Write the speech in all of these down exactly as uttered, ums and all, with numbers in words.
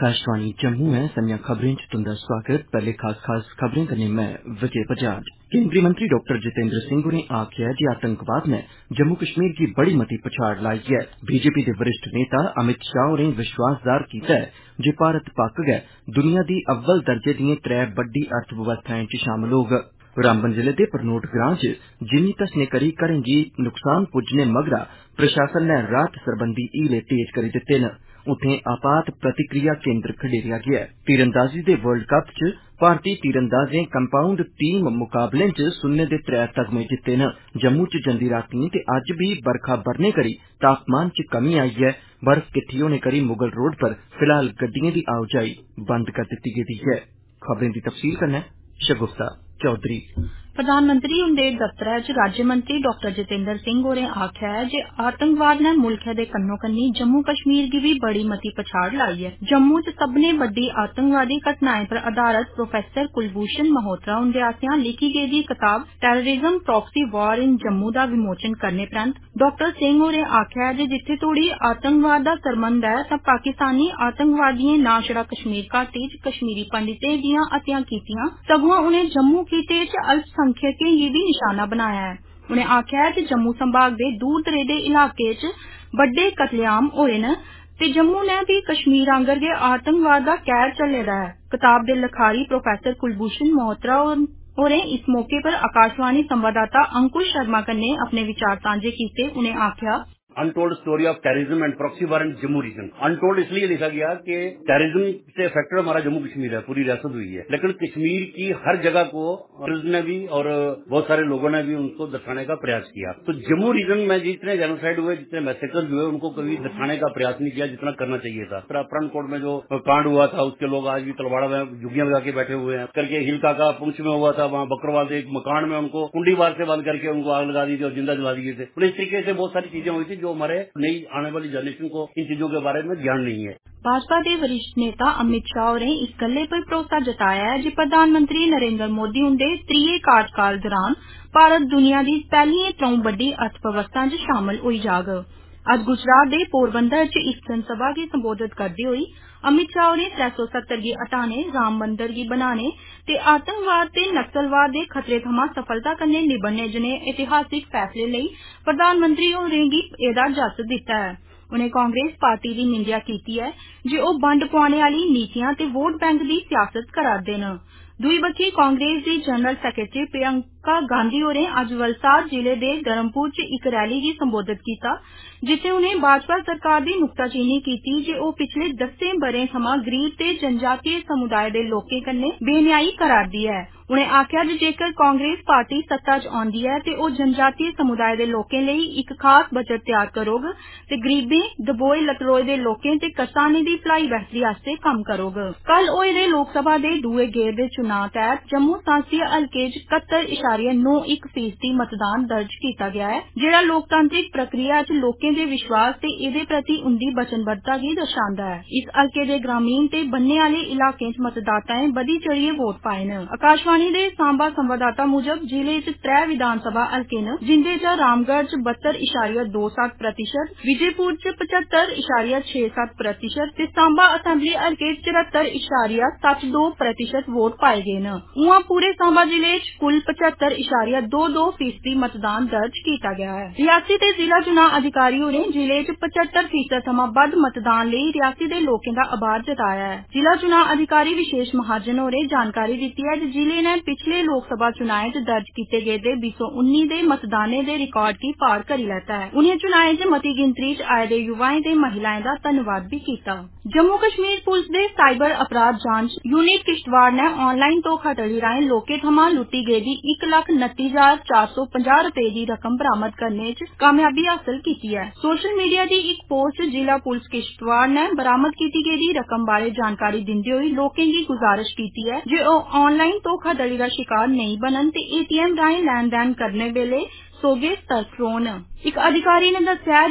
आकाशवाणी जम्मू है संजा खबरें च तुंदा स्वागत। पहले खास खास खबरें कन्नै मैं विजय बजाज। केंद्रीय मंत्री डॉक्टर जितेंद्र सिंह होरें आखेआ जे आतंकवाद ने जम्मू कश्मीर गी बड़ी मती पछाड़ लाई है। बीजेपी दे वरिष्ठ नेता अमित शाह होरें विश्वास जाहिर कीता है जे भारत पक्क गै दुनिया दी अव्वल दर्जे दिएं त्रै बड्डी अर्थव्यवस्थाएं च शामल होग। रामबन जिले दे परनोट ग्रां च जिमीं धस्सने करी घरें गी नुकसान पुज्जने मगरा प्रशासन नै राहत सरबंधी हीले तेज करी दित्ते न। उत्थें आपात प्रतिक्रिया केंद्र खडेरेआ गेआ है। तीरंदाजी दे वर्ल्ड कप च भारतीय तीरंदाजें कंपाउंड टीम मुकाबलें च सुन्ने दे त्रै तगमे जित्ते न। जम्मू च जंदी रातीं ते अज्ज भी बरखा बरने करी तापमान च कमी आई है। बर्फ किट्ठी होने करी मुगल रोड पर फिलहाल गड्डिएं दी आओजाई बंद कर दित्ती गेदी है। खबरें दी तफसील कन्नै शगुफ्ता चौधरी। प्रधानमंत्री हुंदे दफ्तरै च राज्यमंत्री डॉक्टर जितेंद्र सिंह होरें आखेआ है जे आतंकवाद ने मुल्खै दे कन्नो कन्नी जम्मू कश्मीर गी भी बड़ी मती पछाड़ लाई है। जम्मू च सब्भनें बड्डी आतंकवादी घटनाएं पर आधारित प्रोफेसर कुलभूषण मल्होत्रा हुंदे आसेआ लिखी गेदी कताब terrorism proxy war in Jammu दा विमोचन करने परैंत डॉक्टर सिंह होरें आखेआ जे जित्थे तोड़ी आतंकवाद दा सरबंध है तां पाकिस्तानी आतंकवादिएं ना छड़ा कश्मीर घाटी च कश्मीरी पंडितें दियां हत्यां कीतियां सगुआं उनें जम्मू खित्ते च अल्पसंख्यकें गी भी निशाना बनाया है। उनें आखेआ जे जम्मू संभाग दे दूर दरेडे इलाके च बड्डे कतलेआम होए न ते जम्मू ने भी कश्मीर आंगर गै आतंकवाद दा कहर झल्ले दा है। कताब दे लखारी प्रोफेसर कुलभूषण मल्होत्रा होरें इस मौके पर आकाशवाणी संवाददाता अंकुश शर्मा कन्नै अपने विचार सांझे कीते। उनें आखेआ untold story of terrorism and proxy war in Jammu region. Untold इसलिए लिखा गया कि टेररिज्म से अफेक्टेड हमारा जम्मू कश्मीर है, पूरी रियासत हुई है, लेकिन कश्मीर की हर जगह को टेररिज्म ने भी और बहुत सारे लोगों ने भी उनको दर्शाने का प्रयास किया। तो जम्मू रीजन में जितने जेनोसाइड हुए, जितने मैसेकर्स हुए, उनको कभी दर्शाने का प्रयास नहीं किया जितना करना चाहिए था। अपरानकोट में जो कांड हुआ था उसके लोग आज भी तलवाड़ा में झुग्गियां लगा के बैठे हुए हैं। करके हिलका का पुंछ में हुआ था, वहाँ बकरवाल एक मकान में उनको कुंडी बार से बंद करके उनको आग लगा दी थी और जिंदा जला दिए थे। तो इस तरीके से बहुत सारी चीजें हुई थी जो हमारे नई आने वाली जनरेशन को इन चीजों के बारे में ज्ञान नहीं है। भाजपा के वरिष्ठ नेता अमित शाह होरें इस गल्ले पर भरोसा जताया है जे प्रधानमंत्री नरेंद्र मोदी हुंदे त्रीए कार्यकाल दौरान भारत दुनिया दी पैहलिए त्रौं बड्डी अर्थव्यवस्था च शामल होई जाग। अज्ज गुजरात दे पोरबंदर च इक जनसभा गी संबोधित करदे होई अमित शाह होरें त्रै सौ सत्तर गी हटाने, राम मंदिर गी बनाने ते आतंकवाद ते नक्सलवाद दे खतरे थमां सफलता कन्नै निबड़ने जनेह ऐतिहासिक फैसले लेई प्रधानमंत्री होरें गी एह्दा जस दित्ता है। उनें कांग्रेस पार्टी दी निंदेआ कीती है जे ओह बंड पुआने आली नीतियां ते वोट बैंक दी सियासत करा'रदे न। दूई बक्खी कांग्रेस दी जनरल सैक्रेटरी प्रियंका गांधी होरें अज्ज वलसाड जिले दे धर्मपुर च इक रैली गी संबोधित कीता जित्थे उनें भाजपा सरकार दी नुक्ताचीनी कीती जे ओह पिछले दस्सें ब'रें थमां गरीब ते जनजातीय समुदाय दे लोकें कन्नै बेन्यायी करा'रदी ऐ। उनें आखेआ जे जेकर कांग्रेस पार्टी सत्ता च औंदी ऐ ते ओह जनजातीय समुदाय दे लोकें लेई इक खास बजट तैयार करोग ते गरीबें, दबोए लतड़ोए दे लोकें ते करसानें दी भलाई बेहतरी आस्तै कम्म करोग। कल होए दे लोकसभा दे दुए गेड़ दे चुनाव तैह्त जम्मू संसदीय हलके च कत्तर इशारिया नौ इक फीसदी मतदान दर्ज कीता गेआ ऐ जेह्ड़ा लोकतांत्रिक प्रक्रिया च लोकें दे विश्वास ते एह्दे प्रति उंदी वचनबद्धता गी दर्शांदा है। इस हलके दे ग्रामीण ते बन्ने आले इलाकें च मतदाताएं बधी चढ़ियै वोट पाए न। आकाशवाणी दे सांबा संवाददाता मुजब जिले च त्रै विधानसभा हलके न जिंदे च रामगढ़ च बहत्तर इशारिया दो सत्त प्रतिशत, विजयपुर च पचहत्तर इशारिया छे सत्त प्रतिशत ते सांबा असैम्बली हलके च चरहत्तर इशारिया सत्त दो प्रतिशत वोट पाए गे न। उआं पूरे सांबा जिले च कुल पचहत्तर इशारिया दो दो फीसदी मतदान दर्ज कीता गया है। रियासी दे जिला चुनाव अधिकारी होरें जिले च पचहत्तर फीसद थमां बद्ध मतदान लेई रियासी दे लोकें दा आभार जताया है। जिला चुनाव अधिकारी विशेष महाजन होरें जानकारी दित्ती है जे जिले ने पिछले लोकसभा चुनाएं च दर्ज कीते गेदे बीस सौ उन्नी दे मतदानें दे रिकार्ड गी पार करी लैता है। उनें चुनाएं च मती गिनतरी च आए दे युवाएं ते महिलाएं दा धन्नवाद भी कीता। जम्मू कश्मीर पुलिस दे साइबर अपराध जांच यूनिट किश्तवाड़ ने ऑनलाइन धोखाधड़ी राएं लोकें थमां लुट्टी गेदी इक लक्ख नत्ती हजार चार सौ पंजाह रपे दी रकम बरामद करने च कामयाबी हासल कीती है। सोशल मीडिया दी इक पोस्ट च जिला पुलिस किश्तवाड़ ने बरामद कीती गेदी रकम बारे जानकारी दिंदे होई लोकें गी गुजारिश कीती है जे ओह ऑनलाइन धोखाधड़ी दा शिकार नेईं बनन ते एटीएम राएं लैन-देन करने वेले सोगे सतर्क रौह्न। इक अधिकारी ने दस्सेआ जे इक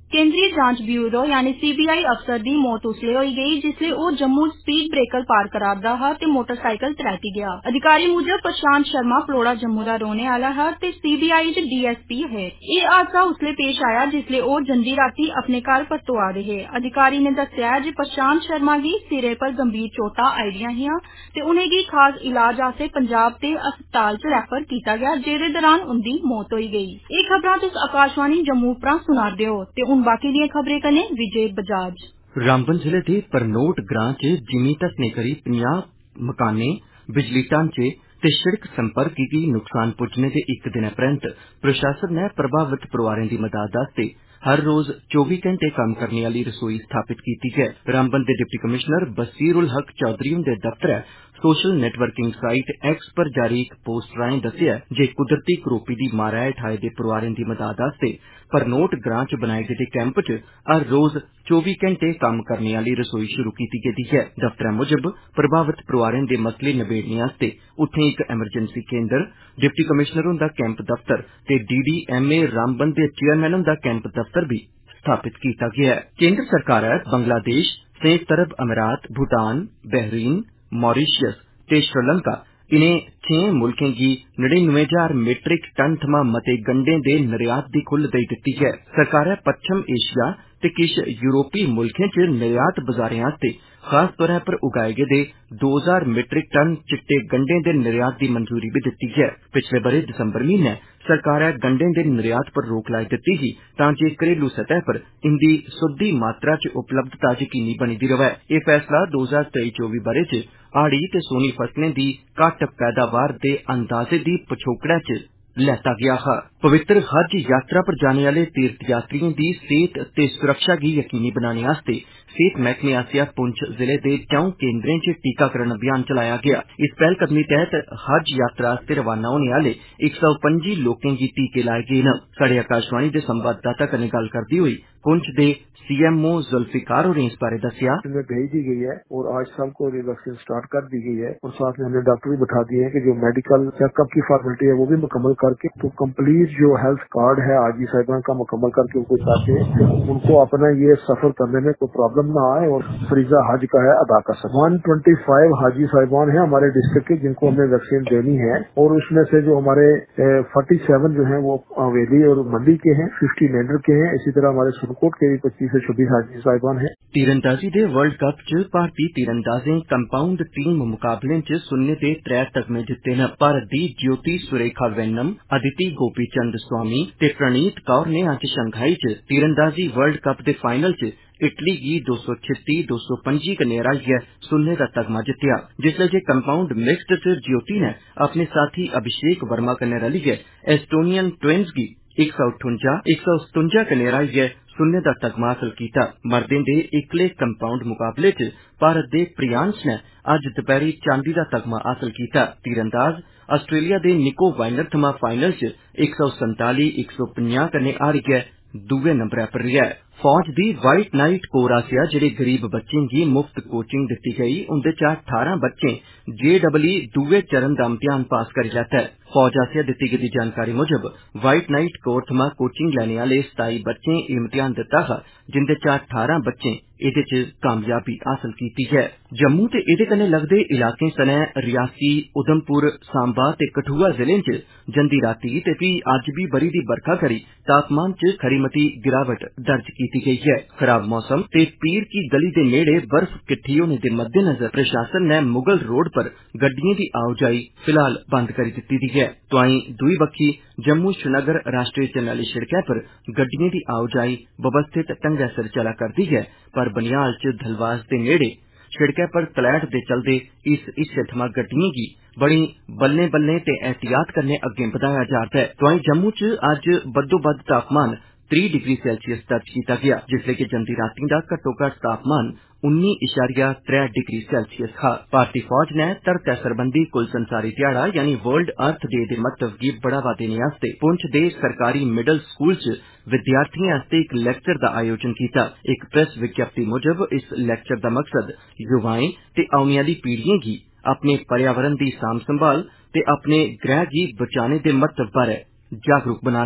केंद्रीय जांच ब्यूरो यानी सीबीआई अफसर दी मौत उसले होई गई जिसले ओ जम्मू स्पीड ब्रेकर पार करारदा हा ते मोटरसाइकिल तलैटी गया। अधिकारी मुजब प्रशांत शर्मा पलोड़ा जम्मू दा रौहने आला हा ते सीबीआई च डीएसपी है। एह हादसा उसले पेश आया जिसले ओ जंदी राती अपने घर परतोआ दे हे। अधिकारी ने दस्सेआ जे प्रशांत शर्मा गी सिरे पर गंभीर चोटां आई दियां हियां ते उनेंगी खास इलाज आस्तै पंजाब दे अस्पताल च रैफर कीता गया जेदे दौरान उंदी मौत होई गई। एह खबरां तुस आकाशवाणी जम्मू परा सुना'रदे हो ते हुण बाकी दियां खबरें कन्नै विजय बजाज। रामबन जिले दे परनोट ग्रां च जिमीं धसने करी पंजाह् मकानें, बिजली ढांचे ते शिड़क संपर्क गी नुकसान पुज्जने दे इक दिनै परैंत प्रशासन ने प्रभावित परोआरें दी मदाद आस्तै हर रोज चौबी घंटे कम्म करने आली रसोई स्थापित कीती है। रामबन दे डिप्टी कमिश्नर बसीर उल हक चौधरी हुंदे दफ्तरै सोशल नेटवर्किंग साइट एक्स पर जारी इक पोस्ट राएं दस्सेआ जे कुदरती करोपी दी मारै हेठ आए दे परोआरें दी मदाद आस्तै परनोट ग्रां च बनाए गेदे कैंप च हर रोज चौबी घंटे कम्म करने आली रसोई शुरू कीती गेदी है। दफ्तरै मुजब प्रभावित परोआरें दे मसले नबेड़ने आस्तै उत्थें इक एमरजेंसी केंद्र, डिप्टी कमिश्नर हुंदा कैंप दफ्तर ते डीडीएमए रामबन दे चेयरमैन हुंदा कैंप दफ्तर बी स्थापित किया गया है। केंद्र सरकारै बंगलादेश, संयुक्त अरब अमीरात, भूटान, बहरीन, मॉरीशस ते श्रीलंका इनें छें मुल्खें गी नड़िनवे हजार मीट्रिक टन थमां मते गंडें दे निर्यात दी खुल्ल देई दित्ती है। सरकारै पच्छम एशिया ते किश यूरोपी मुल्खें च निर्यात बजारें आस्तै खास तौर पर उगाए गेदे दो हजार मीट्रिक टन चिट्टे गंडें दे निर्यात दी मंजूरी भी दित्ती है। पिछले बरे दिसंबर म्हीने सरकारै गंडें दे निर्यात पर रोक लाई दित्ती ही तां जे घरेलू सतह पर इंदी सुद्दी मात्रा च उपलब्धता यकीनी बनी दी रवै। एह फैसला दो हजार तेई चौबी बरे च हाड़ी ते सोनी फसलें दी घट्ट पैदावार दे अंदाजे दी पछोकड़ै च लैता गया हा। पवित्र हज यात्रा पर जाने आले तीर्थ यात्रियों दी सेहत ते सुरक्षा गी यकीनी बनाने आस्तै सेहत मैह्कमे आसेआ पुंछ जिले दे चौं केंद्रें च टीकाकरण अभियान चलाया गया। इस पैह्लकदमी तैह्त हज यात्रा आस्तै रवाना होने आले इक सौ पंजी लोकें गी टीके लाए गे न। साढ़े आकाशवाणी दे संवाददाता कन्नै गल्ल करदे होई पुंछ दे सीएमओ जुल्फिकार होरें इस बारे दस्सेआ। हमें भेज दी गई है और आज शाम को वैक्सीन स्टार्ट कर दी गई है और साथ में हमने डॉक्टर भी बैठा दिए हैं कि जो मेडिकल चेकअप की फॉर्मेलिटी है वो भी मुकम्मल करके तो कंप्लीट जो हेल्थ कार्ड है हाजी साहिबान का मुकम्मल करके उनको चाहते हैं उनको अपना ये सफर करने में कोई प्रॉब्लम ना आए और फरीजा हज का है अदा कर सकें। वन ट्वेंटी फाइव हाजी साहिबान है हमारे डिस्ट्रिक्ट के जिनको हमें वैक्सीन देनी है और उसमें से जो हमारे फोर्टी सेवन जो है वो हवेली और मंडी के हैं, फिफ्टी नेंडर के हैं, इसी तरह हमारे सुरकोट के भी पच्चीस से छब्बीस हाजी साहिबान है। तीरंदाजी दे वर्ल्ड कप च भारतीय तीरंदाजें कंपाउंड टीम मुकाबलें च सुन्ने दे त्रै तगमे जित्ते न। भारत दी ज्योति सुरेखा वेन्नम, अदिति गोपीचंद स्वामी ते प्रणीत कौर ने अज्ज शंघाई च तीरंदाजी वर्ल्ड कप दे फाइनल च इटली गी दो सौ छित्ती दो सौ पंजी कन्नै हराइयै सुन्ने दा तगमा जित्तेआ। जिसलै जे कंपाउंड मिक्स्ड च ज्योति ने अपने साथी अभिषेक वर्मा कन्नै रलियै एस्टोनियन ट्विंस गी इक सौ ठुंजा इक सौ सतुंजा कन्नै हराइयै सुन्ने दा तगमा हासल कीता। मर्दें दे इक्कले कंपाउंड मुकाबले च भारत दे प्रियांश ने अज्ज दपैह्री चांदी दा तगमा हासल कीता। तीरंदाज आस्ट्रेलिया दे निको वाइनर थमां फाइनल च इक सौ संताली इक सौ पंजाह् कन्नै हारियै दुए नंबरै पर रेहा। फौज दी व्हाइट नाइट कोर आसेआ जेह्ड़े गरीब बच्चें गी मुफ्त कोचिंग दित्ती गेई उंदे चा ठारां बच्चें जे डबल ई दुए चरण दा इम्तिहान पास करी लैता है। फौज आसेआ दित्ती गेदी जानकारी मुजब व्हाइट नाइट कोर थमां कोचिंग लैने आले सताई बच्चें इम्तिहान दित्ता हा जिंदे चा ठारां बच्चें एह्दे च कामयाबी हासल कीती है। जम्मू ते एह्दे कन्नै लगदे इलाकें सनै रियासी, उधमपुर, सांबा ते कठुआ जिलें च जंदी रातीं ते फ्ही अज्ज बी बरी दी बरखा करी तापमान च खरी मती गिरावट दर्ज कीती गेई है। खराब मौसम ते पीर की गली दे नेड़े बर्फ किट्ठी होने दे मद्देनजर प्रशासन ने मुगल रोड पर गड्डिएं दी आओजाई फिलहाल बंद करी दित्ती दी है। तोआईं दूई बक्खी जम्मू श्रीनगर राष्ट्रीय जरनैली शिड़कै पर गड्डिएं दी आओजाई व्यवस्थित ढंगै सिर चला करदी है पर बनिहाल च धलवास दे नेड़े शिड़कै पर तलैट दे चलदे इस हिस्से थमां गड्डिएं गी बड़ी बल्लें बल्लें ते एहतियात कन्नै अग्गें बधाया जा'रदा है। तोआईं जम्मू च अज्ज बद्धोबद्ध तापमान त्रीह् डिग्री सेल्सियस दर्ज कीता गया जिसलै कि जंदी रातीं दा घट्टोघट्ट तापमान उन्नी इशारिया त्रै डिग्री सेल्सियस हा। भारतीय फौज ने धरतै सरबंधी कुल संसारी ध्याड़ा यानी वर्ल्ड अर्थ डे दे महत्व गी बढ़ावा देने आस्तै पुंछ दे सरकारी मिडल स्कूल च विद्यार्थिएं आस्तै इक लेक्चर दा आयोजन कीता। इक प्रेस विज्ञप्ति मुजब इस लेक्चर दा मकसद युवाएं ते औने आह्ली पीढ़िएं गी अपने पर्यावरण दी सांभ संभाल ते अपने ग्रह गी बचाने दे महत्व बारै जागरूक बनाना है।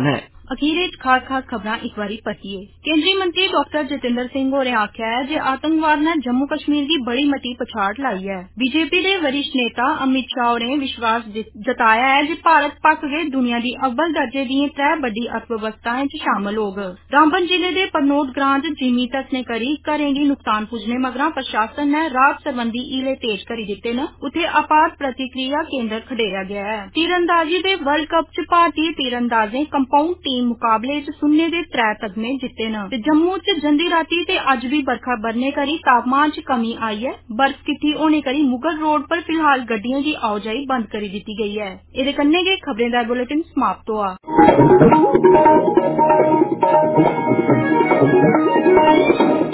अखीरे च खास खास खबरां एक बारी परतिए। केंद्रीय मंत्री डॉक्टर जितेंद्र सिंह होरें आखेआ है जे आतंकवाद ने जम्मू कश्मीर गी बड़ी मती पछाड़ लाई है। बीजेपी दे वरिष्ठ नेता अमित शाह होरें विश्वास जताया है जे भारत पक्क गै दुनिया दी अव्वल दर्जे दियें त्रै बड्डी अर्थव्यवस्थाएं च शामल होग। रामबन जिले दे परनोट ग्रां च जिमी धसने करी घरें गी नुकसान पुज्जने मगरा प्रशासन ने राहत सरबंधी हीले तेज करी दित्ते न। उत्थे आपात प्रतिक्रिया केंद्र खडेरेआ गया है। तीरंदाजी दे वर्ल्ड कप च भारतीय तीरंदाजें कंपाउंड टीम मुकाबले च सुन्ने दे त्रै तगमे जित्ते न। ते जम्मू च जंदी राती ते अज्ज भी बरखा बरने करी तापमान च कमी आई है। बर्फ किट्ठी होने करी मुगल रोड पर फिलहाल गड्डियों की आओजाई बंद करी दित्ती गई है। एदे कन्नै गै खबरें दा बुलेटिन समाप्त हुआ।